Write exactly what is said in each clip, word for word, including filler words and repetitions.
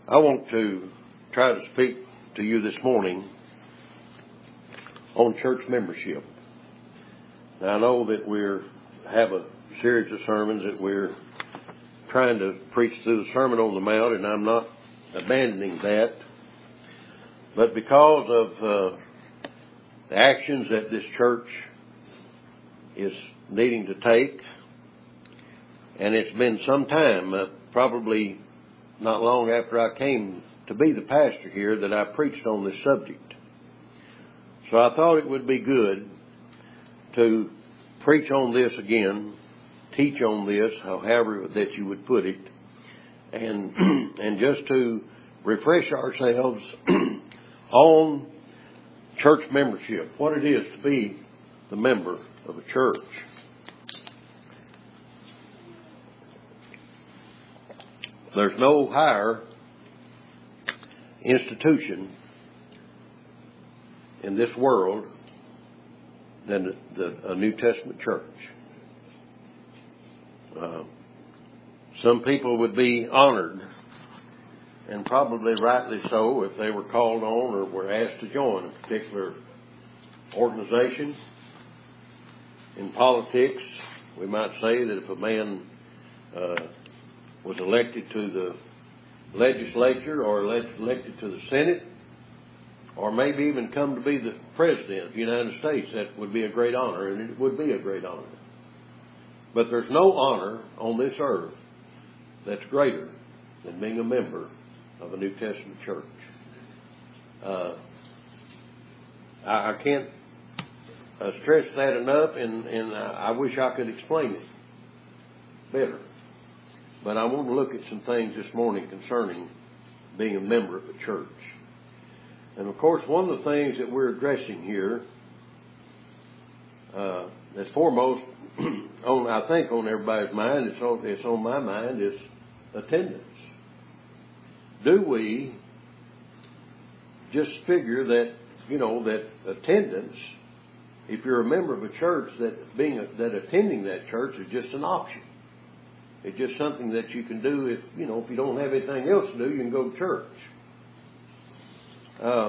I want to try to speak to you this morning on church membership. Now, I know that we have a series of sermons that we're trying to preach through the Sermon on the Mount, and I'm not abandoning that. But because of uh, the actions that this church is needing to take, and it's been some time, uh, probably not long after I came to be the pastor here, that I preached on this subject. So I thought it would be good to preach on this again, teach on this, however that you would put it, and and just to refresh ourselves on church membership, what it is to be the member of a church. There's no higher institution in this world than the, the, a New Testament church. Uh, some people would be honored, and probably rightly so, if they were called on or were asked to join a particular organization. In politics, we might say that if a man uh, was elected to the legislature or elected to the Senate, or maybe even come to be the President of the United States, that would be a great honor, and it would be a great honor. But there's no honor on this earth that's greater than being a member of a New Testament church. Uh, I, I can't uh, stress that enough, and, and I, I wish I could explain it better. But I want to look at some things this morning concerning being a member of a church. And of course, one of the things that we're addressing here, uh, that's foremost on, I think, on everybody's mind, it's on, it's on my mind, is attendance. Do we just figure that, you know, that attendance, if you're a member of a church, that being a, that attending that church is just an option? It's just something that you can do if, you know, if you don't have anything else to do, you can go to church. Uh,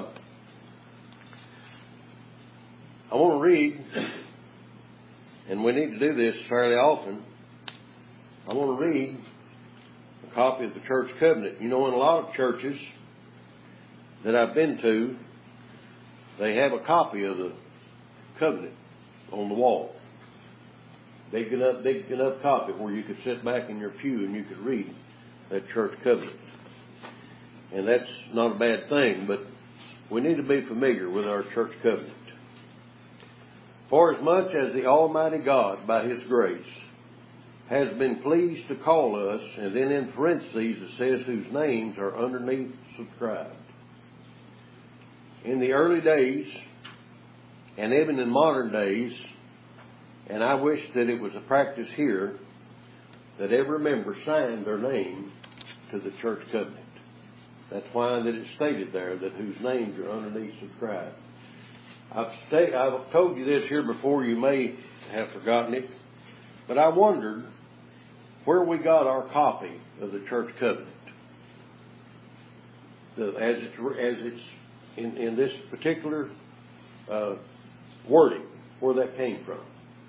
I want to read, and we need to do this fairly often. I want to read a copy of the church covenant. You know, in a lot of churches that I've been to, they have a copy of the covenant on the wall. Big enough, big enough copy where you could sit back in your pew and you could read that church covenant. And that's not a bad thing, but we need to be familiar with our church covenant. For as much as the Almighty God, by His grace, has been pleased to call us, and then in parentheses it says whose names are underneath subscribed. In the early days, and even in modern days, and I wish that it was a practice here, that every member signed their name to the church covenant. That's why that it's stated there that whose names are underneath subscribed. I've, sta- I've told you this here before. You may have forgotten it. But I wondered where we got our copy of the church covenant. The, as, it's, as it's in, in this particular uh, wording, where that came from.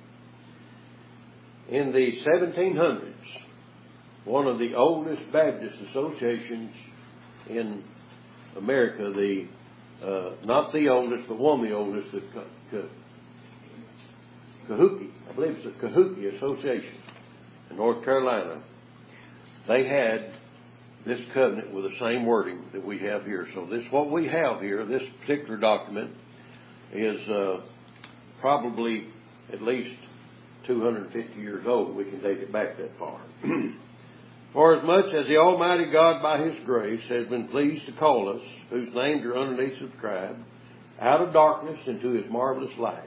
In the seventeen hundreds, one of the oldest Baptist associations in America, the uh, not the oldest, but one of the oldest, the Cahokia, I believe it's the Cahokia Association in North Carolina, they had this covenant with the same wording that we have here. So this, what we have here, this particular document, is uh, probably at least two hundred fifty years old. We can take it back that far. For as much as the Almighty God, by His grace, has been pleased to call us, whose names are underneath subscribed, out of darkness into His marvelous light.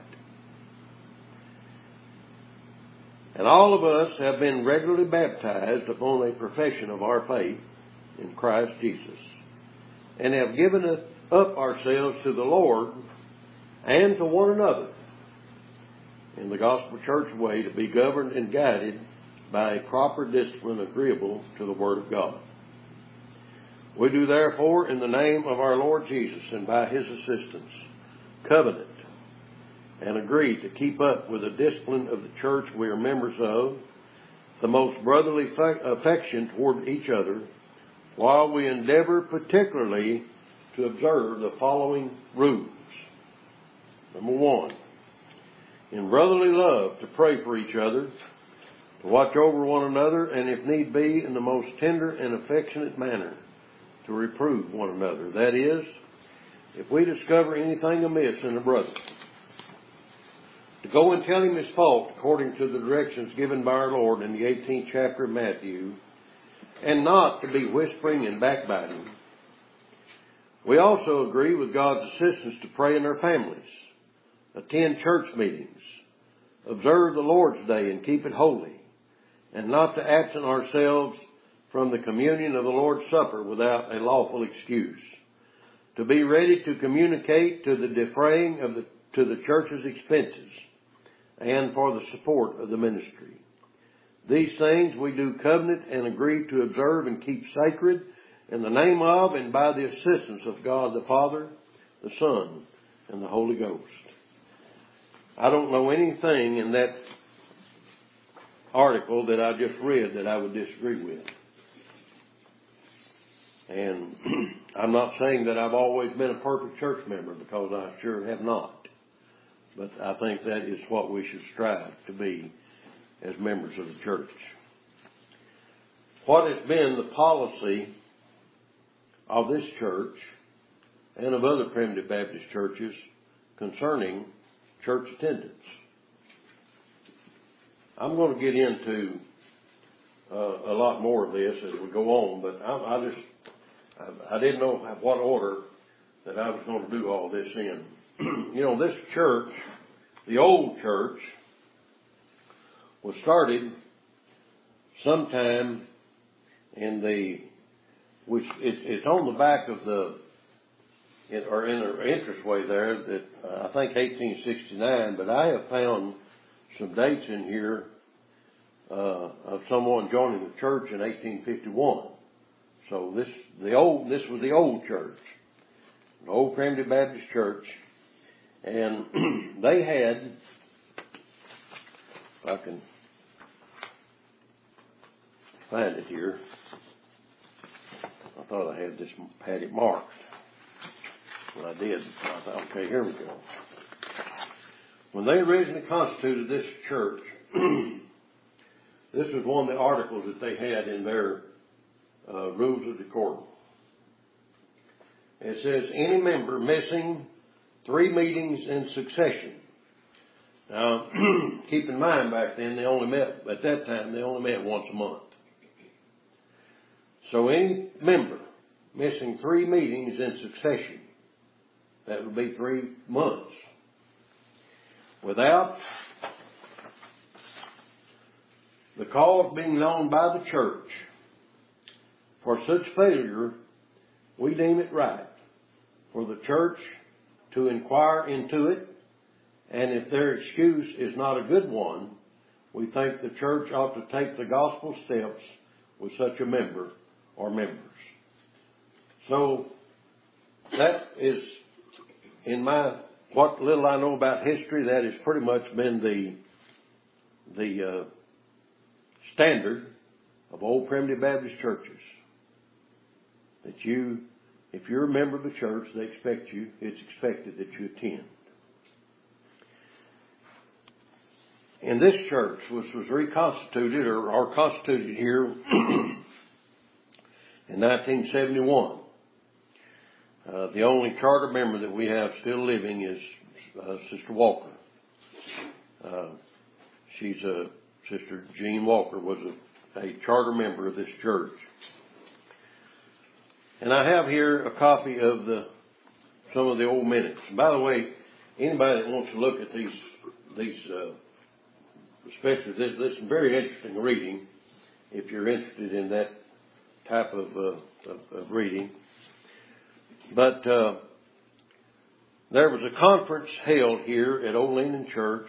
And all of us have been regularly baptized upon a profession of our faith in Christ Jesus, and have given up ourselves to the Lord and to one another in the gospel church way, to be governed and guided by a proper discipline agreeable to the Word of God. We do therefore, in the name of our Lord Jesus and by his assistance, covenant and agree to keep up with the discipline of the church we are members of, the most brotherly affection toward each other, while we endeavor particularly to observe the following rules. Number one, in brotherly love to pray for each other, to watch over one another, and if need be, in the most tender and affectionate manner, to reprove one another. That is, if we discover anything amiss in a brother, to go and tell him his fault according to the directions given by our Lord in the eighteenth chapter of Matthew, and not to be whispering and backbiting. We also agree with God's assistance to pray in our families, attend church meetings, observe the Lord's Day and keep it holy, and not to absent ourselves from the communion of the Lord's Supper without a lawful excuse, to be ready to communicate to the defraying of the, to the church's expenses, and for the support of the ministry. These things we do covenant and agree to observe and keep sacred in the name of and by the assistance of God the Father, the Son, and the Holy Ghost. I don't know anything in that article that I just read that I would disagree with. And I'm not saying that I've always been a perfect church member, because I sure have not. But I think that is what we should strive to be as members of the church. What has been the policy of this church and of other Primitive Baptist churches concerning church attendance? I'm going to get into uh, a lot more of this as we go on, but I, I just I, I didn't know what order that I was going to do all this in. You know, this church, the old church, was started sometime in the, which it, it's on the back of the, it, or in the entranceway there, that uh, I think eighteen sixty-nine, but I have found some dates in here uh, of someone joining the church in eighteen fifty-one. So this the old this was the old church, the old Primitive Baptist church, and they had, if I can find it here, I thought I had this had it marked. Well, I did. I thought, okay, here we go. When they originally constituted this church, this was one of the articles that they had in their uh, rules of decorum. It says, any member missing three meetings in succession. Now, keep in mind back then they only met, at that time, they only met once a month. So any member missing three meetings in succession, that would be three months, without the cause being known by the church, for such failure, we deem it right for the church to inquire into it, and if their excuse is not a good one, we think the church ought to take the gospel steps with such a member or members. So that is, in my, what little I know about history, that has pretty much been the, the uh, standard of old Primitive Baptist churches. That you, if you're a member of the church, they expect you, it's expected that you attend. In this church, which was reconstituted or, or constituted here in nineteen seventy-one, uh, the only charter member that we have still living is uh, Sister Walker. Uh, she's a Sister Jean Walker was a, a charter member of this church. And I have here a copy of the some of the old minutes. And by the way, anybody that wants to look at these these uh, especially this, this is very interesting reading if you're interested in that type of, uh, of, of reading. But uh, there was a conference held here at Old Linden Church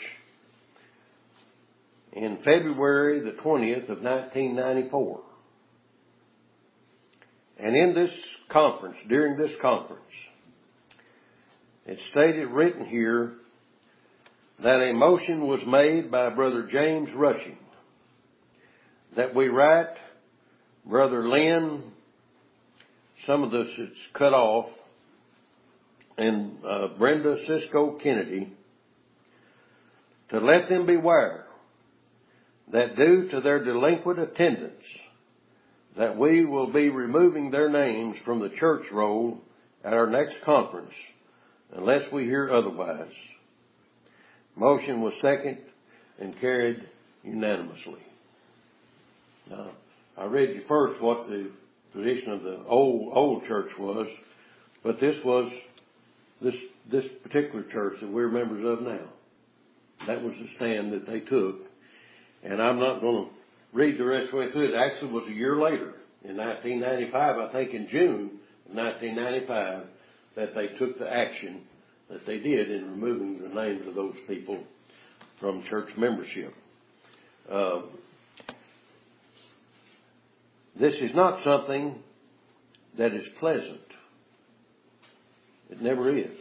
in February the twentieth of nineteen ninety-four. And in this conference, during this conference, it's stated, written here, that a motion was made by Brother James Rushing that we write Brother Lynn, some of this is cut off, and uh, Brenda Cisco Kennedy, to let them beware that due to their delinquent attendance, that we will be removing their names from the church roll at our next conference, unless we hear otherwise. Motion was second and carried unanimously. Now, I read you first what the tradition of the old old church was, but this was this this particular church that we're members of now. That was the stand that they took, and I'm not going to read the rest of the way through it. It actually was a year later, in nineteen ninety-five, I think in June of nineteen ninety-five, that they took the action that they did in removing the names of those people from church membership. Uh, this is not something that is pleasant. It never is.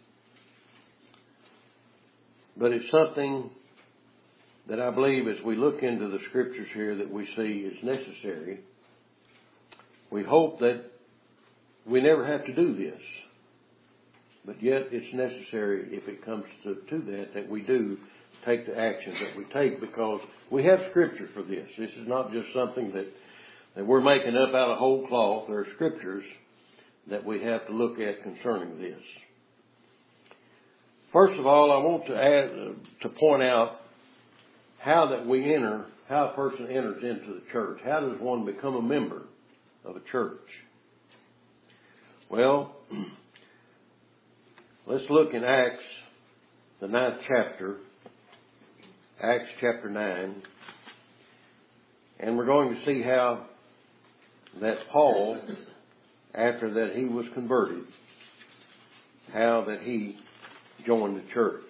But it's something that I believe, as we look into the scriptures here, that we see is necessary. We hope that we never have to do this. But yet it's necessary, if it comes to, to that, that we do take the actions that we take, because we have scripture for this. This is not just something that, that we're making up out of whole cloth. There are scriptures that we have to look at concerning this. First of all, I want to add, uh, to point out how that we enter, how a person enters into the church. How does one become a member of a church? Well, let's look in Acts, the ninth chapter, Acts chapter nine, and we're going to see how that Paul, after that he was converted, how that he joined the church.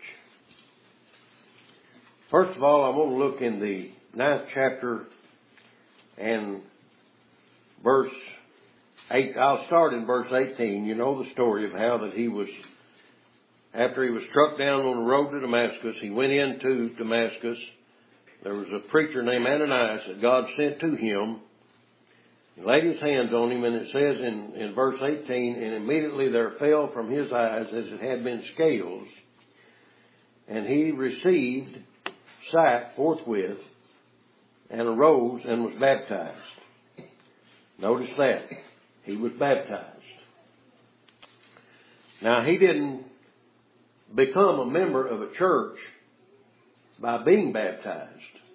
First of all, I want to look in the ninth chapter and verse eight. I'll start in verse eighteen. You know the story of how that he was, after he was struck down on the road to Damascus, he went into Damascus. There was a preacher named Ananias that God sent to him. He laid his hands on him, and it says in, in verse eighteen, and immediately there fell from his eyes as it had been scales, and he received sight forthwith, and arose and was baptized. Notice that. He was baptized. Now, he didn't become a member of a church by being baptized.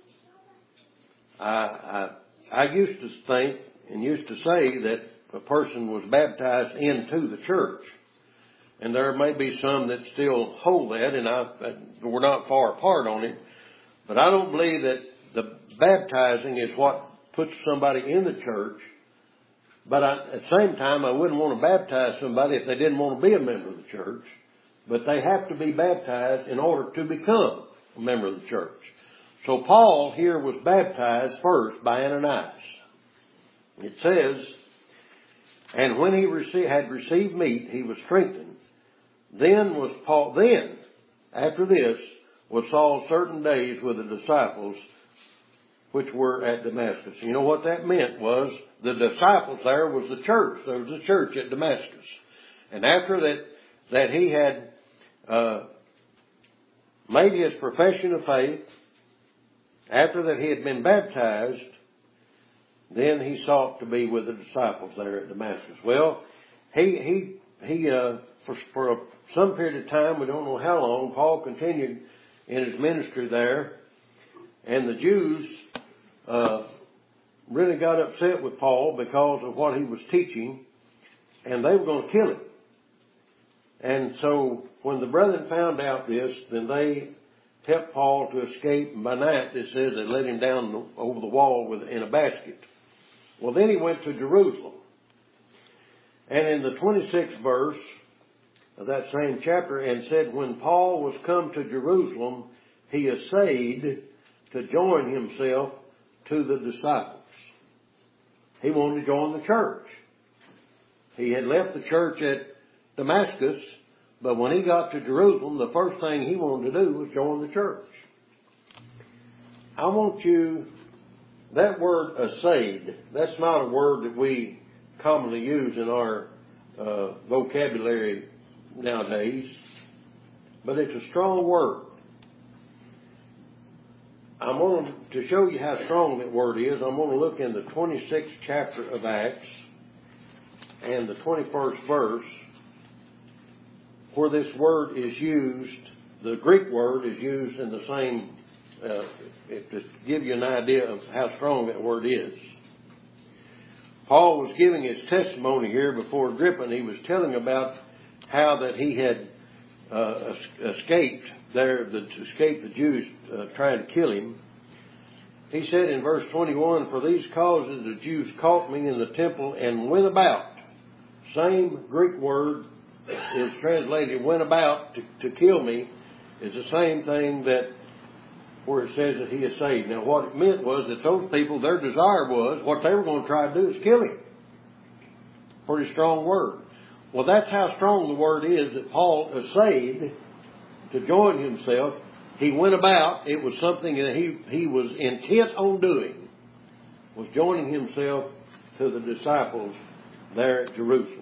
I, I, I used to think and used to say that a person was baptized into the church. And there may be some that still hold that, and I, we're not far apart on it. But I don't believe that the baptizing is what puts somebody in the church. But I, at the same time, I wouldn't want to baptize somebody if they didn't want to be a member of the church. But they have to be baptized in order to become a member of the church. So Paul here was baptized first by Ananias. It says, and when he received, had received meat, he was strengthened. Then was Paul, then, after this, was Saul certain days with the disciples which were at Damascus. You know what that meant was the disciples there was the church. There was a church at Damascus. And after that, that he had uh, made his profession of faith, after that he had been baptized, then he sought to be with the disciples there at Damascus. Well, he, he, he, uh, for, for a, some period of time, we don't know how long, Paul continued in his ministry there. And the Jews, uh, really got upset with Paul because of what he was teaching, and they were going to kill him. And so when the brethren found out this, then they helped Paul to escape. And by night, it says they let him down over the wall with, in a basket. Well, then he went to Jerusalem. And in the twenty-sixth verse of that same chapter, and said, when Paul was come to Jerusalem, he essayed to join himself to the disciples. He wanted to join the church. He had left the church at Damascus, but when he got to Jerusalem, the first thing he wanted to do was join the church. I want you, that word assayed, that's not a word that we commonly use in our uh, vocabulary nowadays, but it's a strong word. I'm going to show you how strong that word is. I'm going to look in the twenty-sixth chapter of Acts and the twenty-first verse, where this word is used. The Greek word is used in the same, uh, it, to give you an idea of how strong that word is. Paul was giving his testimony here before Agrippa, and he was telling about how that he had uh, escaped there, the, escaped the Jews uh, trying to kill him. He said in verse twenty-one, "For these causes the Jews caught me in the temple and went about." Same Greek word is translated "went about" to, to kill me, is the same thing that where it says that he is saved. Now what it meant was that those people, their desire was, what they were going to try to do is kill him. Pretty strong word. Well, that's how strong the word is that Paul essayed to join himself. He went about. It was something that he, he was intent on doing, was joining himself to the disciples there at Jerusalem.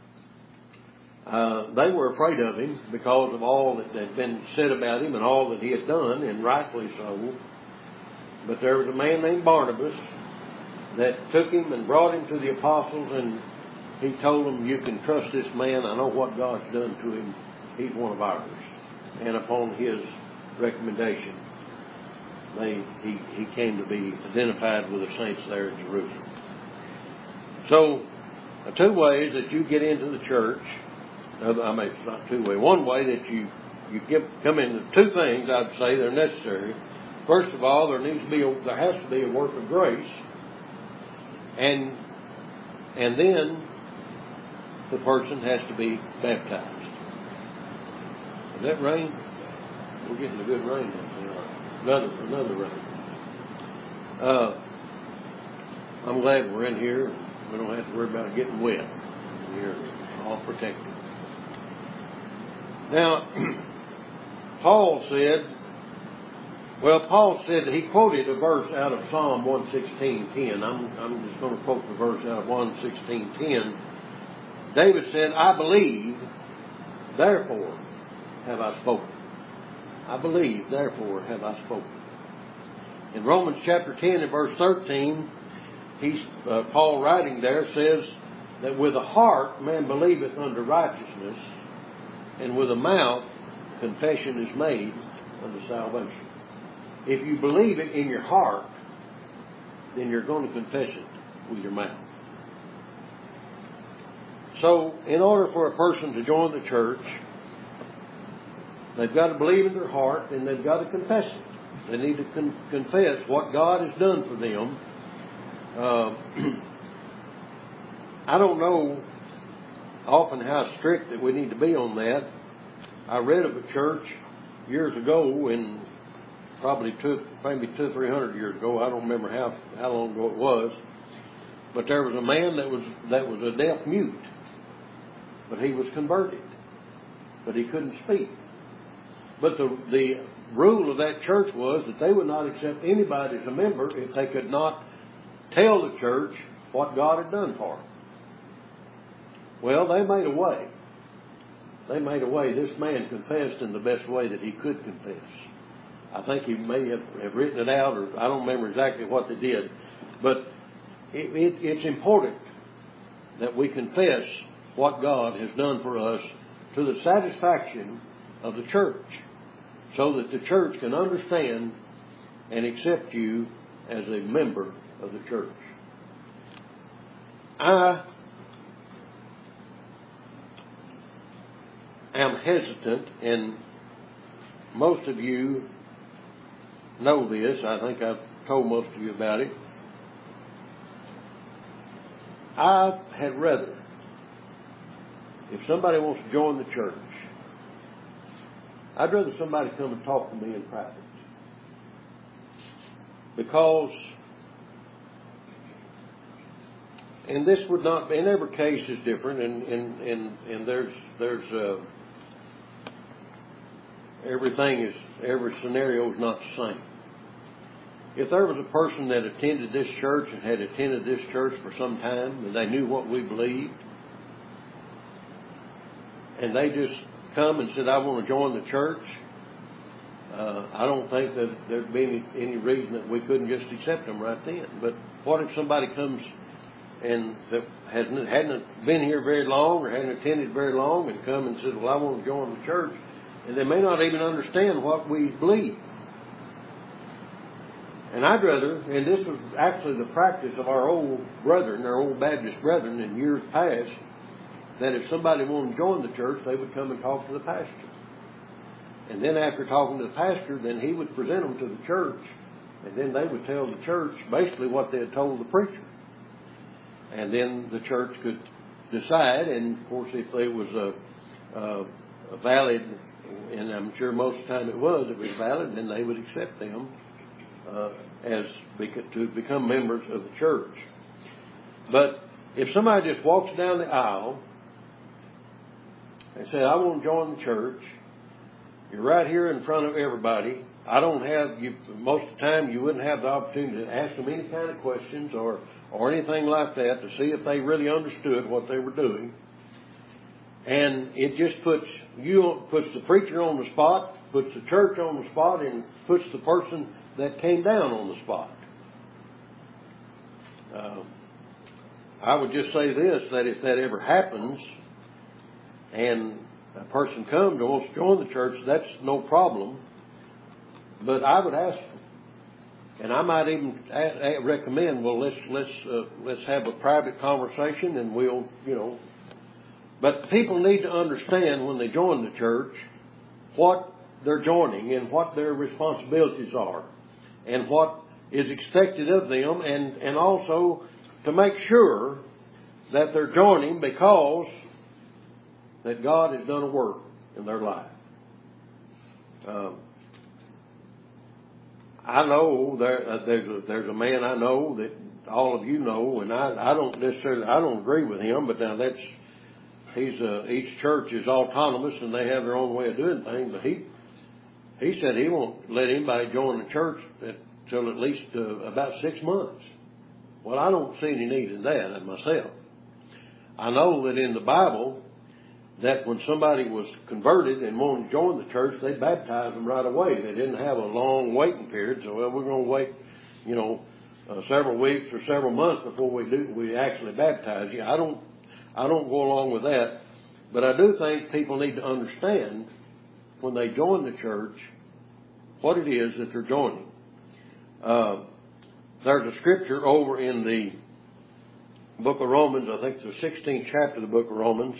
Uh, they were afraid of him because of all that had been said about him and all that he had done, and rightfully so. But there was a man named Barnabas that took him and brought him to the apostles, and he told them, "You can trust this man. I know what God's done to him. He's one of ours." And upon his recommendation, they he, he came to be identified with the saints there in Jerusalem. So, uh, two ways that you get into the church. I mean, it's not two way. One way that you you get, come into two things, I'd say, that are necessary. First of all, there needs to be a, there has to be a work of grace, and and then the person has to be baptized. Is that rain? We're getting a good rain now. Another another rain. Uh, I'm glad we're in here. We don't have to worry about getting wet. We're all protected. Now, Paul said, well, Paul said that he quoted a verse out of Psalm one sixteen ten. I'm, I'm just going to quote the verse out of one sixteen ten. David said, "I believe, therefore have I spoken." I believe, therefore have I spoken. In Romans chapter ten and verse thirteen, he's, uh, Paul writing there says that with the heart man believeth unto righteousness, and with the mouth confession is made unto salvation. If you believe it in your heart, then you're going to confess it with your mouth. So, in order for a person to join the church, they've got to believe in their heart, and they've got to confess it. They need to con- confess what God has done for them. Uh, I don't know often how strict that we need to be on that. I read of a church years ago, in probably two, maybe two or three hundred years ago. I don't remember how how long ago it was, but there was a man that was that was a deaf mute, but he was converted, but he couldn't speak. But the the rule of that church was that they would not accept anybody as a member if they could not tell the church what God had done for them. Well, they made a way. They made a way. This man confessed in the best way that he could confess. I think he may have, have written it out, or I don't remember exactly what they did. But it, it, it's important that we confess what God has done for us to the satisfaction of the church, so that the church can understand and accept you as a member of the church. I am hesitant, and most of you know this. I think I've told most of you about it. I had rather, if somebody wants to join the church, I'd rather somebody come and talk to me in private. Because and this would not be, and every case is different, and and and, and there's there's uh, everything is every scenario is not the same. If there was a person that attended this church and had attended this church for some time, and they knew what we believed, and they just come and said, "I want to join the church," uh, I don't think that there'd be any, any reason that we couldn't just accept them right then. But what if somebody comes and that hasn't hadn't been here very long or hadn't attended very long and come and said, "Well, I want to join the church," and they may not even understand what we believe. And I'd rather, and this was actually the practice of our old brethren, our old Baptist brethren in years past, that if somebody wanted to join the church, they would come and talk to the pastor. And then after talking to the pastor, then he would present them to the church, and then they would tell the church basically what they had told the preacher. And then the church could decide, and of course if it was a, a, a valid, and I'm sure most of the time it was, it was valid, then they would accept them uh, as to become members of the church. But if somebody just walks down the aisle and says, "I want to join the church," you're right here in front of everybody. I don't have, you, most of the time you wouldn't have the opportunity to ask them any kind of questions or, or anything like that to see if they really understood what they were doing. And it just puts you, puts the preacher on the spot, puts the church on the spot, and puts the person that came down on the spot. Uh, I would just say this, that if that ever happens and a person comes and wants to join the church, that's no problem. But I would ask them, and I might even a- a recommend, well, let's let's uh, let's have a private conversation, and we'll, you know. But people need to understand when they join the church what they're joining and what their responsibilities are, and what is expected of them, and and also to make sure that they're joining because that God has done a work in their life. Um, I know there, uh, there's a, there's a man I know that all of you know, and I, I don't necessarily I don't agree with him, but now that's he's uh, each church is autonomous and they have their own way of doing things. But he he said he won't let anybody join the church until at least uh, about six months. Well, I don't see any need in that myself. I know that in the Bible, that when somebody was converted and wanted to join the church, they baptized them right away. They didn't have a long waiting period. So, well, we're going to wait, you know, uh, several weeks or several months before we do we actually baptize you. I don't, I don't go along with that. But I do think people need to understand when they join the church what it is that they're joining. Uh, there's a scripture over in the book of Romans. I think it's the sixteenth chapter of the book of Romans.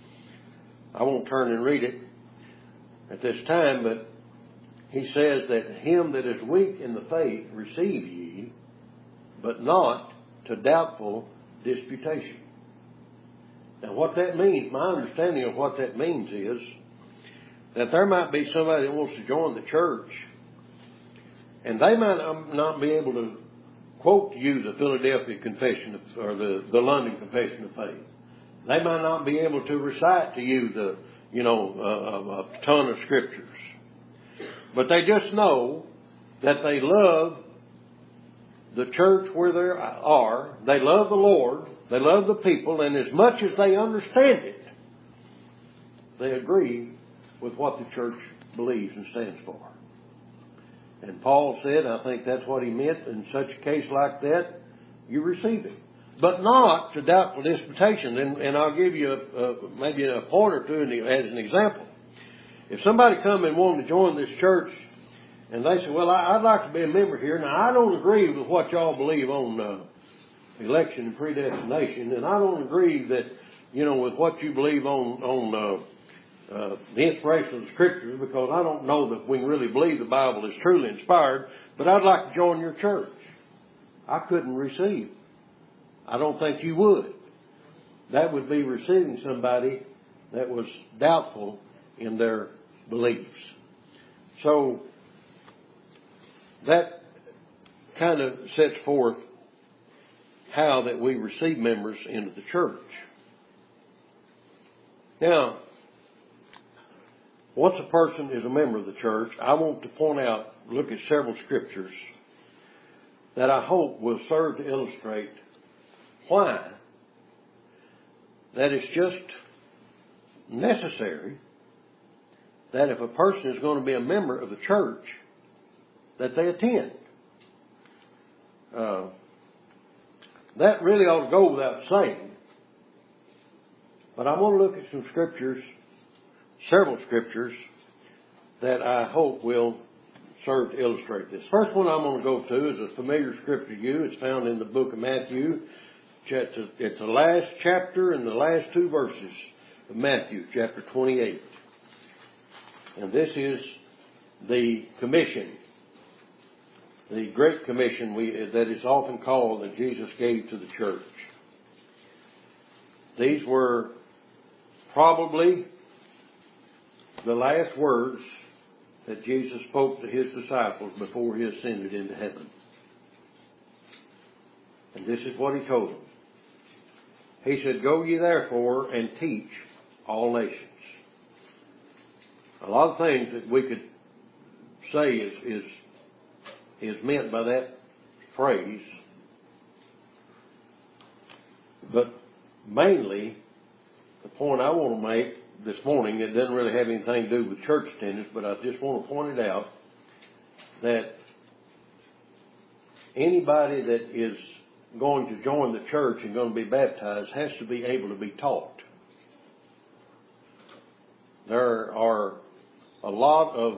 I won't turn and read it at this time, but he says that him that is weak in the faith receive ye, but not to doubtful disputation. Now what that means, my understanding of what that means is that there might be somebody that wants to join the church, and they might not be able to quote to you the Philadelphia Confession of, or the, the London Confession of Faith. They might not be able to recite to you the, you know, uh, a ton of scriptures. But they just know that they love the church where they are. They love the Lord. They love the people. And as much as they understand it, they agree with what the church believes and stands for. And Paul said, I think that's what he meant, in such a case like that, you receive it. But not to doubtful disputation. And, and I'll give you a, a, maybe a point or two as an example. If somebody come and wanted to join this church and they say, well, I, I'd like to be a member here. Now, I don't agree with what y'all believe on uh, election and predestination. And I don't agree that, you know, with what you believe on, on uh, uh, the inspiration of the scriptures, because I don't know that we can really believe the Bible is truly inspired. But I'd like to join your church. I couldn't receive. I don't think you would. That would be receiving somebody that was doubtful in their beliefs. So that kind of sets forth how that we receive members into the church. Now, once a person is a member of the church, I want to point out, look at several scriptures that I hope will serve to illustrate why that it's just necessary that if a person is going to be a member of the church, that they attend. Uh, that really ought to go without saying. But I'm going to look at some scriptures, several scriptures, that I hope will serve to illustrate this. First one I'm going to go to is a familiar scripture to you. It's found in the book of Matthew. It's the last chapter and the last two verses of Matthew, chapter twenty-eight. And this is the commission, the Great Commission we, that is often called that Jesus gave to the church. These were probably the last words that Jesus spoke to his disciples before he ascended into heaven. And this is what he told them. He said, "Go ye therefore and teach all nations." A lot of things that we could say is, is, is meant by that phrase. But mainly, the point I want to make this morning, it doesn't really have anything to do with church attendance, but I just want to point it out that anybody that is going to join the church and going to be baptized has to be able to be taught. There are a lot of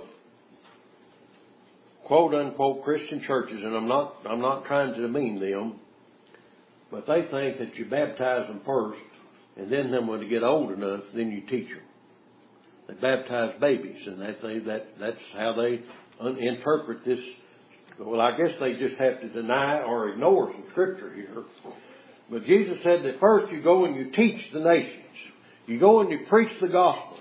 quote unquote Christian churches, and I'm not I'm not trying to demean them, but they think that you baptize them first, and then them when they get old enough, then you teach them. They baptize babies, and they think that that's how they un- interpret this. Well, I guess they just have to deny or ignore some scripture here. But Jesus said that first you go and you teach the nations. You go and you preach the gospel.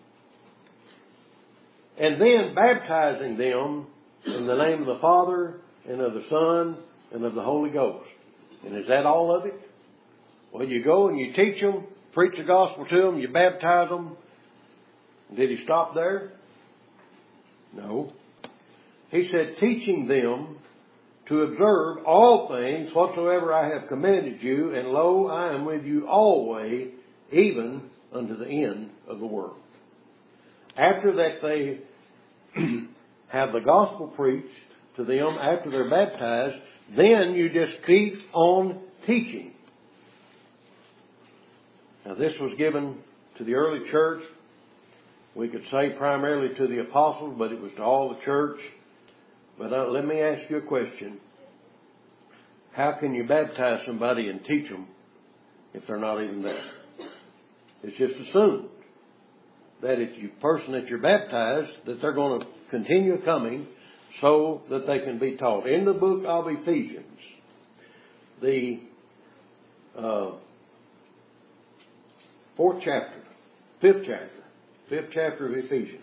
And then baptizing them in the name of the Father and of the Son and of the Holy Ghost. And is that all of it? Well, you go and you teach them, preach the gospel to them, you baptize them. Did he stop there? No. He said, teaching them to observe all things whatsoever I have commanded you, and lo, I am with you always, even unto the end of the world. After that they have the gospel preached to them, after they're baptized, then you just keep on teaching. Now this was given to the early church. We could say primarily to the apostles, but it was to all the church. But uh, let me ask you a question. How can you baptize somebody and teach them if they're not even there? It's just assumed that if you person that you're baptized, that they're going to continue coming so that they can be taught. In the book of Ephesians, the uh, fourth chapter, fifth chapter, fifth chapter of Ephesians.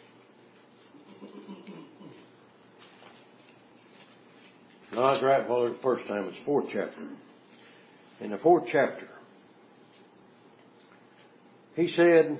No, I was right for the first time. It's fourth chapter. In the fourth chapter, he said,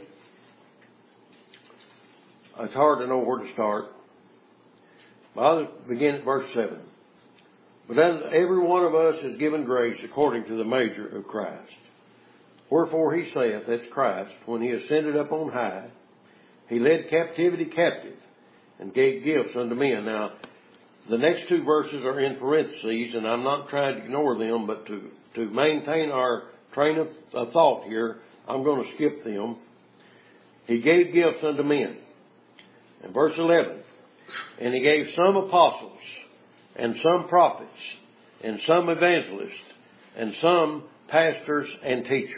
it's hard to know where to start. But I'll begin at verse seven. But then every one of us is given grace according to the measure of Christ. Wherefore he saith, that's Christ, when he ascended up on high, he led captivity captive and gave gifts unto men. Now, the next two verses are in parentheses, and I'm not trying to ignore them, but to, to maintain our train of, of thought here, I'm going to skip them. He gave gifts unto men. And verse eleven, and he gave some apostles, and some prophets, and some evangelists, and some pastors and teachers.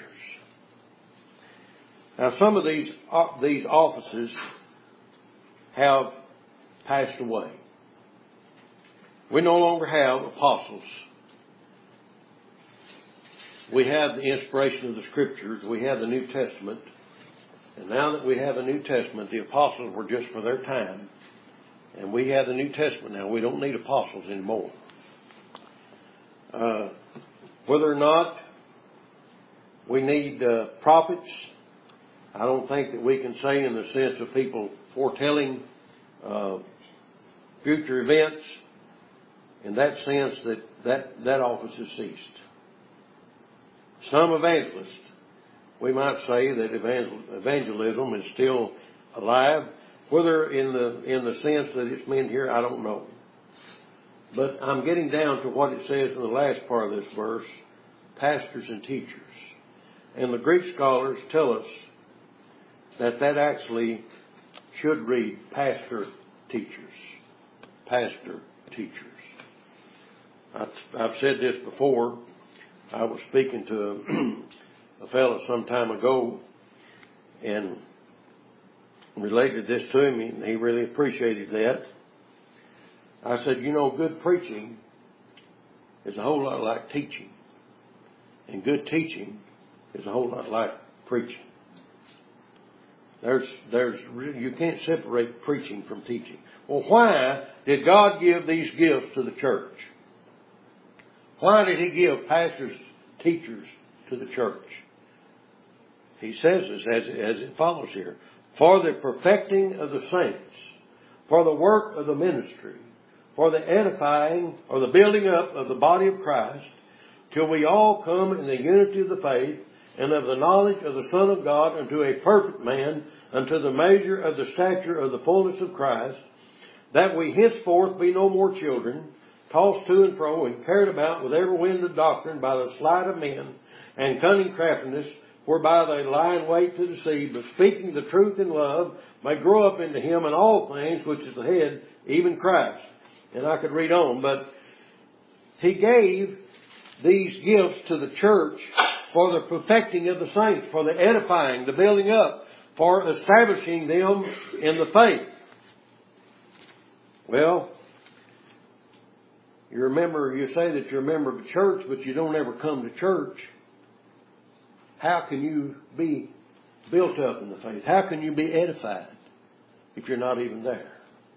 Now some of these, uh, these offices have passed away. We no longer have apostles. We have the inspiration of the Scriptures. We have the New Testament. And now that we have the New Testament, the apostles were just for their time. And we have the New Testament now. We don't need apostles anymore. Uh, Whether or not we need uh, prophets, I don't think that we can say in the sense of people foretelling uh, future events. In that sense, that, that that office has ceased. Some evangelists, we might say that evangel- evangelism is still alive. Whether in the in the sense that it's meant here, I don't know. But I'm getting down to what it says in the last part of this verse, pastors and teachers. And the Greek scholars tell us that that actually should read pastor teachers. Pastor teachers. I've, I've said this before. I was speaking to a fellow some time ago and related this to him, and he really appreciated that. I said, you know, good preaching is a whole lot like teaching. And good teaching is a whole lot like preaching. There's, there's, you can't separate preaching from teaching. Well, why did God give these gifts to the church? Why did He give pastors, teachers to the church? He says this as, as it follows here. For the perfecting of the saints, for the work of the ministry, for the edifying or the building up of the body of Christ, till we all come in the unity of the faith and of the knowledge of the Son of God unto a perfect man, unto the measure of the stature of the fullness of Christ, that we henceforth be no more children, tossed to and fro and carried about with every wind of doctrine by the sleight of men and cunning craftiness, whereby they lie in wait to deceive, but speaking the truth in love, may grow up into Him in all things, which is the head, even Christ. And I could read on, but He gave these gifts to the church for the perfecting of the saints, for the edifying, the building up, for establishing them in the faith. Well, you remember, you say that you're a member of a church, but you don't ever come to church. How can you be built up in the faith? How can you be edified if you're not even there?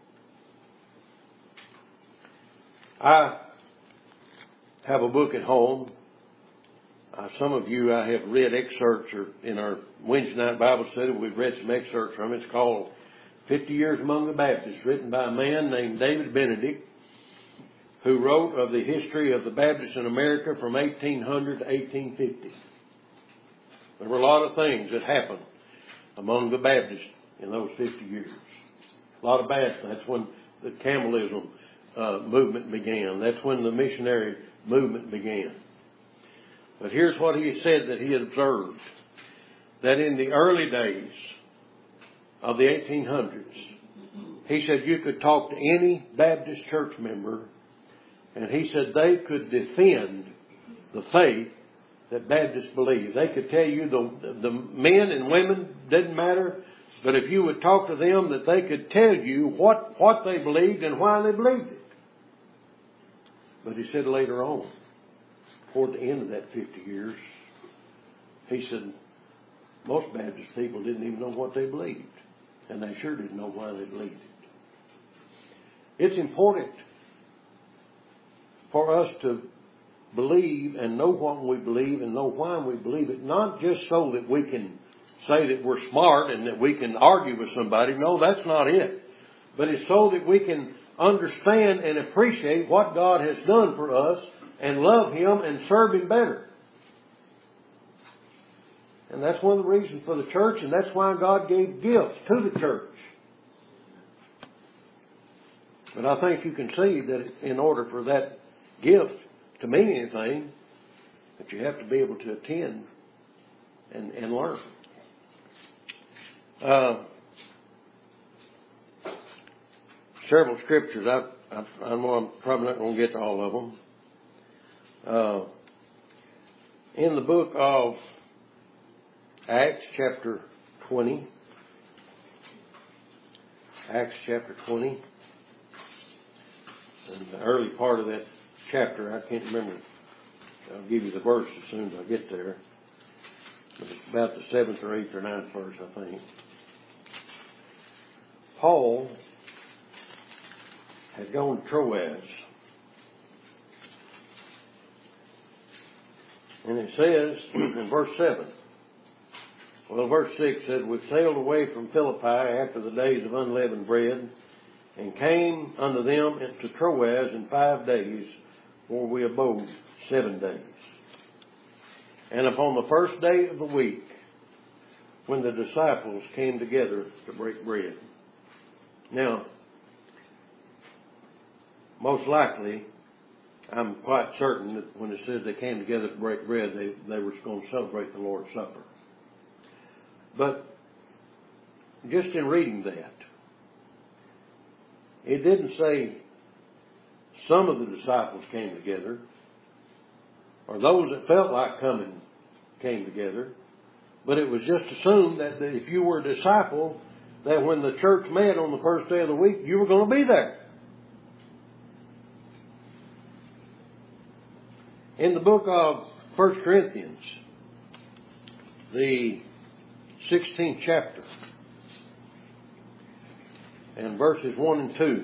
I have a book at home. Uh, some of you, I have read excerpts or in our Wednesday night Bible study. We've read some excerpts from it. It's called fifty years Among the Baptists, written by a man named David Benedict, who wrote of the history of the Baptists in America from eighteen hundred to eighteen fifty. There were a lot of things that happened among the Baptists in those fifty years. A lot of bad. That's when the Campbellism uh, movement began. That's when the missionary movement began. But here's what he said that he had observed. That in the early days of the eighteen hundreds, he said you could talk to any Baptist church member, and he said they could defend the faith that Baptists believe. They could tell you the, the men and women, didn't matter, but if you would talk to them, that they could tell you what, what they believed and why they believed it. But he said later on, toward the end of that fifty years, he said most Baptist people didn't even know what they believed. And they sure didn't know why they believed it. It's important for us to believe and know what we believe and know why we believe it, not just so that we can say that we're smart and that we can argue with somebody. No, that's not it. But it's so that we can understand and appreciate what God has done for us and love Him and serve Him better. And that's one of the reasons for the church, and that's why God gave gifts to the church. But I think you can see that in order for that gift to mean anything, that you have to be able to attend and, and learn. Uh, several scriptures. I, I, I know I'm probably not going to get to all of them. Uh, in the book of Acts chapter twenty, Acts chapter twenty, and the early part of that chapter, I can't remember. I'll give you the verse as soon as I get there. But it's about the seventh or eighth or ninth verse, I think. Paul had gone to Troas. And it says in verse seven, well, verse six said, we sailed away from Philippi after the days of unleavened bread, and came unto them to Troas in five days, where we abode seven days. And upon the first day of the week, when the disciples came together to break bread. Now, most likely, I'm quite certain that when it says they came together to break bread, they, they were going to celebrate the Lord's Supper. But just in reading that, it didn't say some of the disciples came together, or those that felt like coming came together, but it was just assumed that if you were a disciple, that when the church met on the first day of the week, you were going to be there. In the book of First Corinthians, the sixteenth chapter, and verses one and two,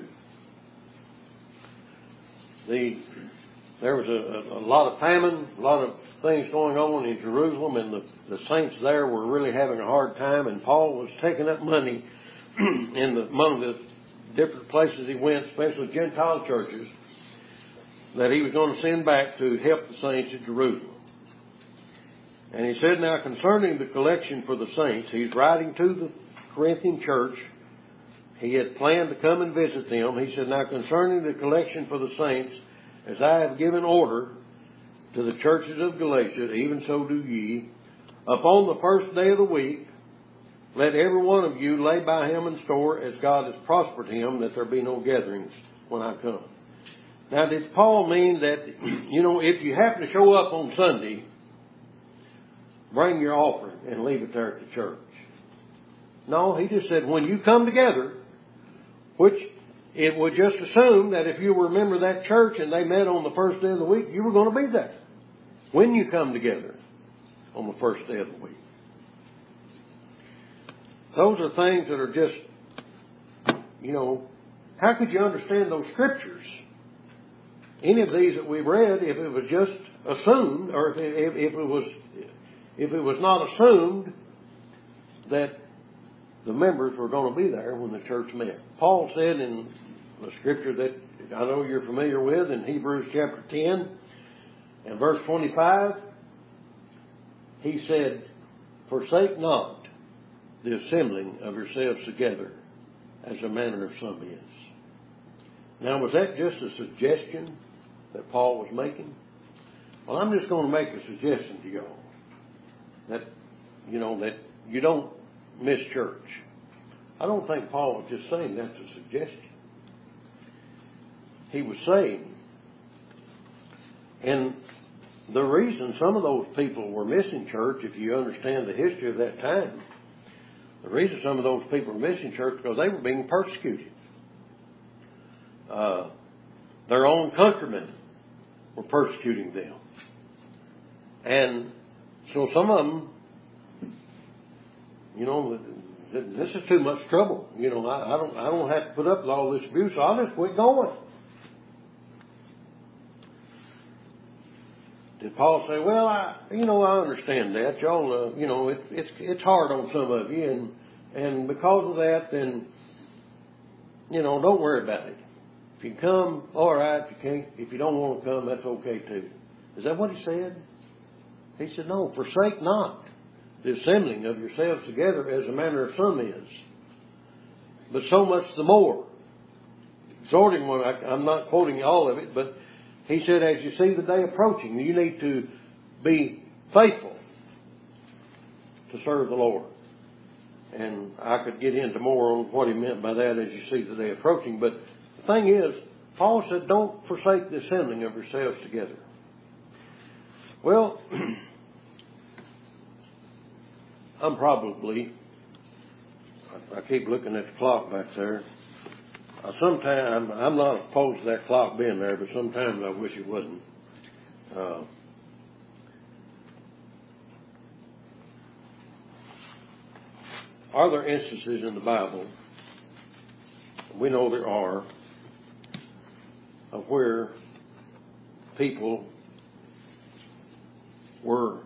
the there was a, a, a lot of famine, a lot of things going on in Jerusalem, and the, the saints there were really having a hard time, and Paul was taking up money in the, among the different places he went, especially Gentile churches, that he was going to send back to help the saints at Jerusalem. And he said, now concerning the collection for the saints, he's writing to the Corinthian church. He had planned to come and visit them. He said, now concerning the collection for the saints, as I have given order to the churches of Galatia, even so do ye. Upon the first day of the week, let every one of you lay by him in store as God has prospered him, that there be no gatherings when I come. Now, did Paul mean that, you know, if you happen to show up on Sunday, bring your offering and leave it there at the church? No, he just said when you come together, which it would just assume that if you were a member of that church and they met on the first day of the week, you were going to be there when you come together on the first day of the week. Those are things that are just, you know, how could you understand those scriptures? Any of these that we've read, if it was just assumed, or if it, if it was, if it was not assumed that the members were going to be there when the church met. Paul said in the scripture that I know you're familiar with, in Hebrews chapter ten and verse twenty-five, he said, forsake not the assembling of yourselves together, as a manner of some is. Now, was that just a suggestion that Paul was making? Well, I'm just going to make a suggestion to y'all that, you know, that you don't miss church. I don't think Paul was just saying that's a suggestion. He was saying, and the reason some of those people were missing church, if you understand the history of that time, the reason some of those people were missing church because they were being persecuted. Uh, their own countrymen were persecuting them. And so some of them, you know, this is too much trouble. You know, I, I don't I don't have to put up with all this abuse, so I'll just quit going. Did Paul say, well, I, you know, I understand that. Y'all, uh, you know, it, it's it's hard on some of you, and and because of that, then, you know, don't worry about it. If you come, all right. If you can't, if you don't want to come, that's okay too. Is that what he said? He said, no, forsake not the assembling of yourselves together as a manner of some is, but so much the more. Exhorting one, I, I'm not quoting all of it, but he said, as you see the day approaching, you need to be faithful to serve the Lord. And I could get into more on what he meant by that as you see the day approaching. But the thing is, Paul said, don't forsake the assembling of yourselves together. Well, I'm probably, I keep looking at the clock back there. Uh, sometimes, I'm not opposed to that clock being there, but sometimes I wish it wasn't. Uh, are there instances in the Bible, we know there are, of where people were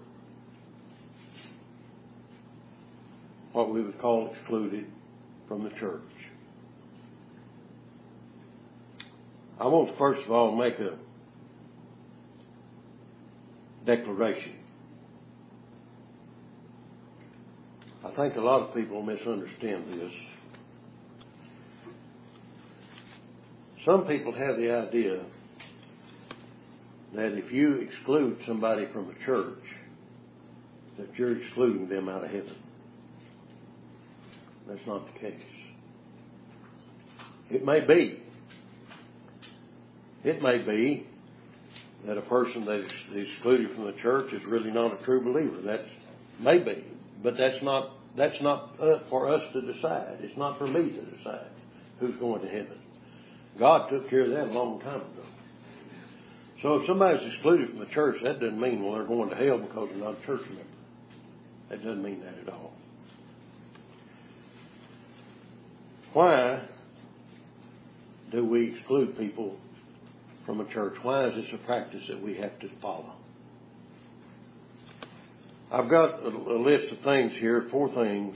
what we would call excluded from the church. I want to first of all make a declaration. I think a lot of people misunderstand this. Some people have the idea that if you exclude somebody from a church, that you're excluding them out of heaven. That's not the case. It may be. It may be that a person that is excluded from the church is really not a true believer. That's maybe, but that's not that's not uh, for us to decide. It's not for me to decide who's going to heaven. God took care of that a long time ago. So if somebody's excluded from the church, that doesn't mean, well, they're going to hell because they're not a church member. That doesn't mean that at all. Why do we exclude people from a church? Why is this a practice that we have to follow? I've got a, a list of things here, four things.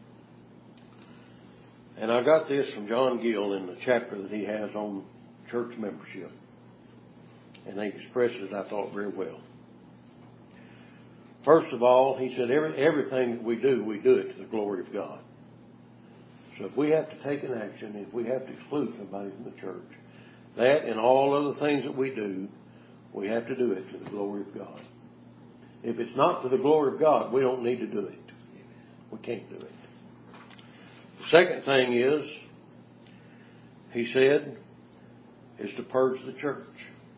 And I got this from John Gill in the chapter that he has on church membership. And he expressed it, I thought, very well. First of all, he said every, everything that we do, we do it to the glory of God. So if we have to take an action, if we have to exclude somebody from the church, that and all other things that we do, we have to do it to the glory of God. If it's not to the glory of God, we don't need to do it. We can't do it. The second thing is, he said, is to purge the church.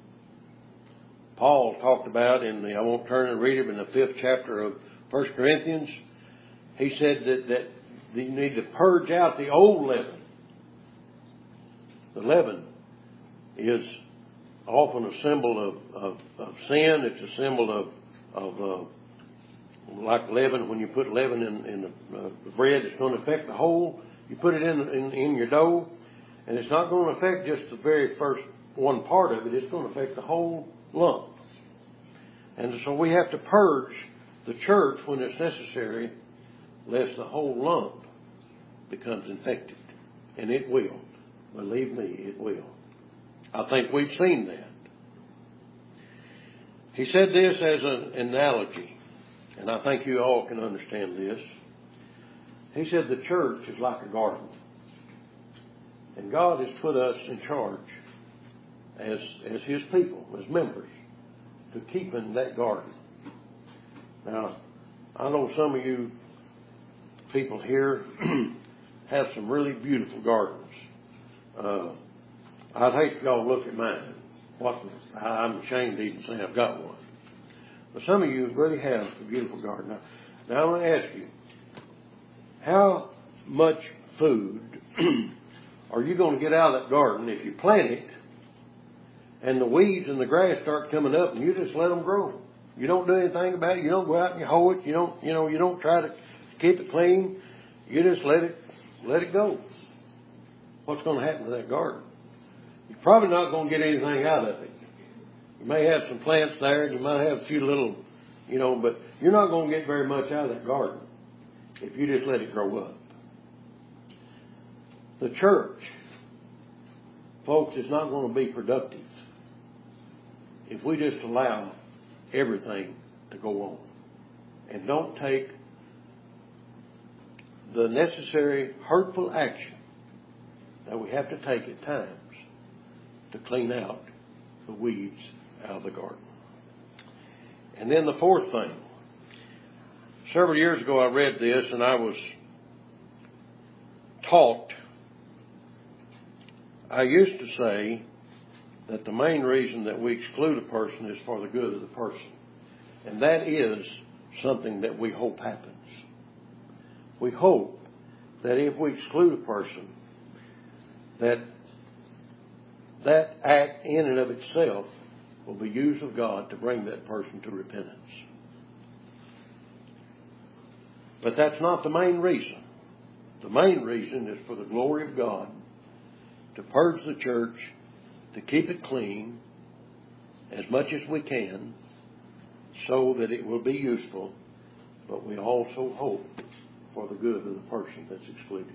Paul talked about in the, I won't turn and read it, in the fifth chapter of First Corinthians, he said that, that you need to purge out the old leaven. The leaven is often a symbol of, of, of sin. It's a symbol of, of uh, like leaven. When you put leaven in, in the, uh, the bread, it's going to affect the whole. You put it in, in, in your dough, and it's not going to affect just the very first one part of it. It's going to affect the whole lump. And so we have to purge the church when it's necessary, lest the whole lump becomes infected. And it will. Believe me, it will. I think we've seen that. He said this as an analogy, and I think you all can understand this. He said the church is like a garden. And God has put us in charge as, as His people, as members, to keep in that garden. Now, I know some of you people here have some really beautiful gardens. Uh, I'd hate for y'all to look at mine. What, I'm ashamed to even say I've got one. But some of you really have a beautiful garden. Now, now I want to ask you, how much food are you going to get out of that garden if you plant it and the weeds and the grass start coming up and you just let them grow? You don't do anything about it. You don't go out and you hoe it. You don't, you know, you don't try to keep it clean. You just let it, let it go. What's going to happen to that garden? You're probably not going to get anything out of it. You may have some plants there, and you might have a few little, you know, but you're not going to get very much out of that garden if you just let it grow up. The church, folks, is not going to be productive if we just allow everything to go on and don't take the necessary hurtful action that we have to take at times to clean out the weeds out of the garden. And then the fourth thing. Several years ago I read this and I was taught. I used to say that the main reason that we exclude a person is for the good of the person. And that is something that we hope happens. We hope that if we exclude a person, that that act in and of itself will be used of God to bring that person to repentance. But that's not the main reason. The main reason is for the glory of God, to purge the church, to keep it clean as much as we can, so that it will be useful, but we also hope for the good of the person that's excluded.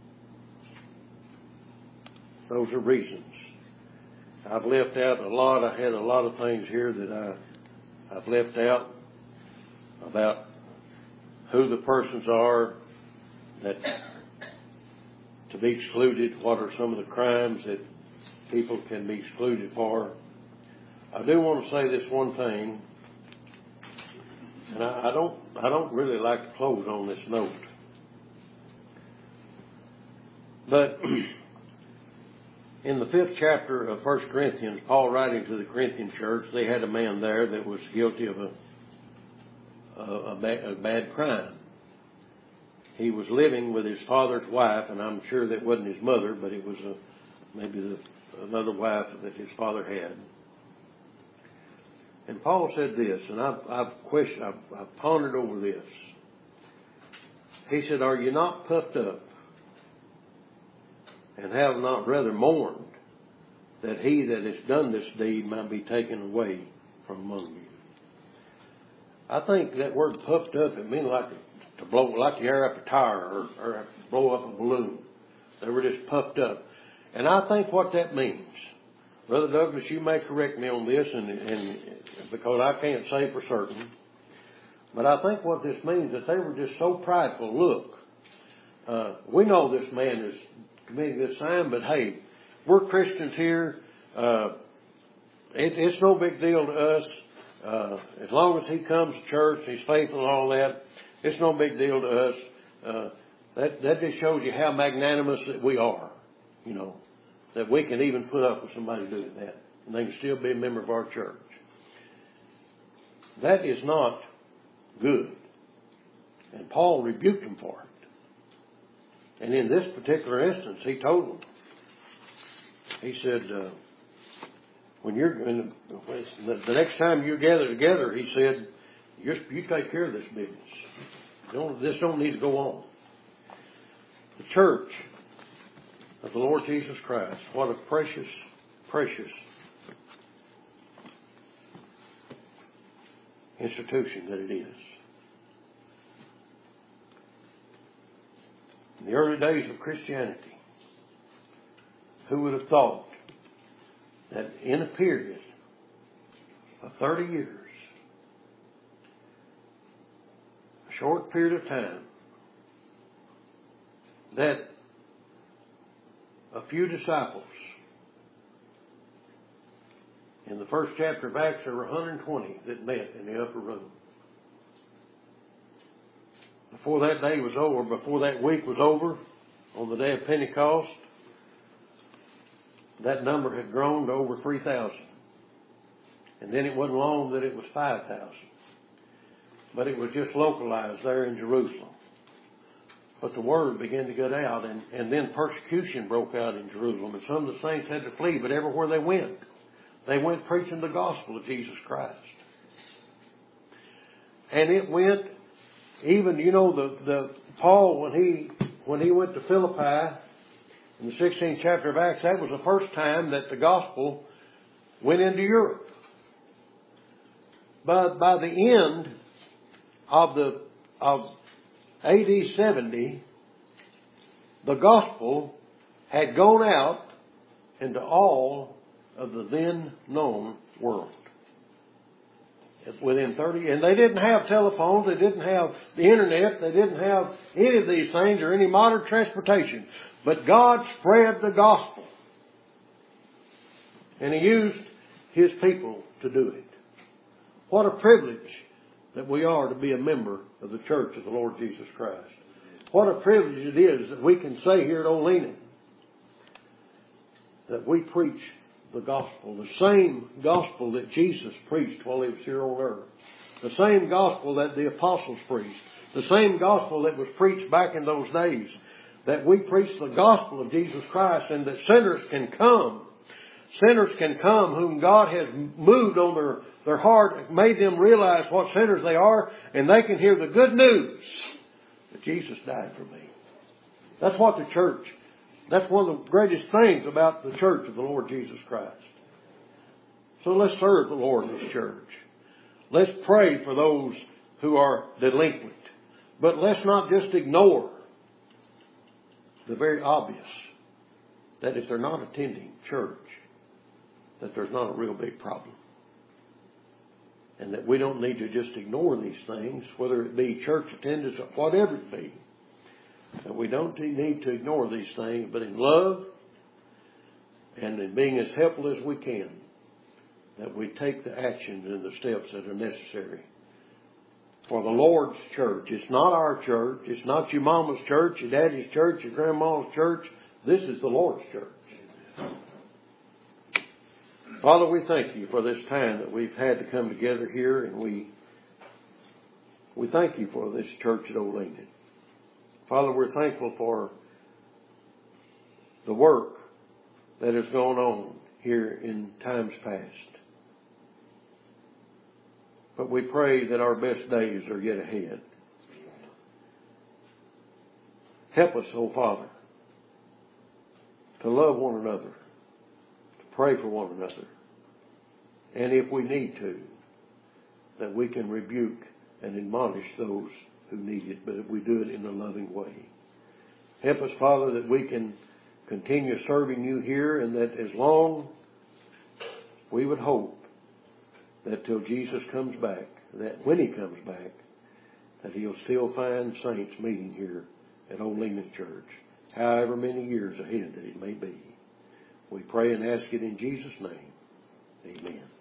Those are reasons. I've left out a lot. I had a lot of things here that I, I've left out about who the persons are that to be excluded, what are some of the crimes that people can be excluded for. I do want to say this one thing, and I, I don't I don't really like to close on this note. But in the fifth chapter of First Corinthians, Paul writing to the Corinthian church, they had a man there that was guilty of a, a, a, bad, a bad crime. He was living with his father's wife, and I'm sure that wasn't his mother, but it was a, maybe the, another wife that his father had. And Paul said this, and I've, I've questioned, I've, I've pondered over this. He said, "Are you not puffed up, and have not rather mourned that he that has done this deed might be taken away from among you?" I think that word puffed up, it means like to blow, like you air up a tire or, or blow up a balloon. They were just puffed up. And I think what that means, Brother Douglas, you may correct me on this, and, and because I can't say for certain, but I think what this means is that they were just so prideful. Look, uh, we know this man is committing this sin, but hey, we're Christians here. Uh, it, it's no big deal to us. Uh, as long as he comes to church, he's faithful and all that, it's no big deal to us. Uh, that, that just shows you how magnanimous that we are, you know, that we can even put up with somebody doing that, and they can still be a member of our church. That is not good. And Paul rebuked him for it. And in this particular instance, he told them, he said, uh, when you're, in the, the next time you gather together, he said, you you take care of this business. Don't, this don't need to go on. The church of the Lord Jesus Christ, what a precious, precious institution that it is. In the early days of Christianity, who would have thought that in a period of thirty years, a short period of time, that a few disciples, in the first chapter of Acts, there were one hundred twenty that met in the upper room. Before that day was over, before that week was over, on the day of Pentecost, that number had grown to over three thousand. And then it wasn't long that it was five thousand. But it was just localized there in Jerusalem. But the word began to get out, and, and then persecution broke out in Jerusalem. And some of the saints had to flee, but everywhere they went, they went preaching the gospel of Jesus Christ. And it went, even, you know, the, the Paul, when he when he went to Philippi, in the sixteenth chapter of Acts, that was the first time that the gospel went into Europe. But by the end of the of A D seventy, the gospel had gone out into all of the then known world. Within thirty, and they didn't have telephones, they didn't have the internet, they didn't have any of these things or any modern transportation. But God spread the gospel. And He used His people to do it. What a privilege that we are to be a member of the Church of the Lord Jesus Christ. What a privilege it is that we can say here at Olean that we preach the gospel, the same gospel that Jesus preached while He was here on earth, the same gospel that the apostles preached, the same gospel that was preached back in those days, that we preach the gospel of Jesus Christ, and that sinners can come. Sinners can come whom God has moved on their, their heart, made them realize what sinners they are, and they can hear the good news that Jesus died for me. That's what the church, that's one of the greatest things about the church of the Lord Jesus Christ. So let's serve the Lord in this church. Let's pray for those who are delinquent. But let's not just ignore the very obvious, that if they're not attending church, that there's not a real big problem. And that we don't need to just ignore these things, whether it be church attendance or whatever it be. That we don't need to ignore these things, but in love and in being as helpful as we can, that we take the actions and the steps that are necessary for the Lord's church. It's not our church. It's not your mama's church, your daddy's church, your grandma's church. This is the Lord's church. Father, we thank you for this time that we've had to come together here, and we we thank you for this church at Old Lincoln. Father, we're thankful for the work that has gone on here in times past. But we pray that our best days are yet ahead. Help us, oh Father, to love one another, to pray for one another, and if we need to, that we can rebuke and admonish those who need it, but if we do it in a loving way. Help us, Father, that we can continue serving you here, and that as long we would hope that till Jesus comes back, that when he comes back, that he'll still find saints meeting here at Old Lincoln Church, however many years ahead that it may be. We pray and ask it in Jesus' name. Amen.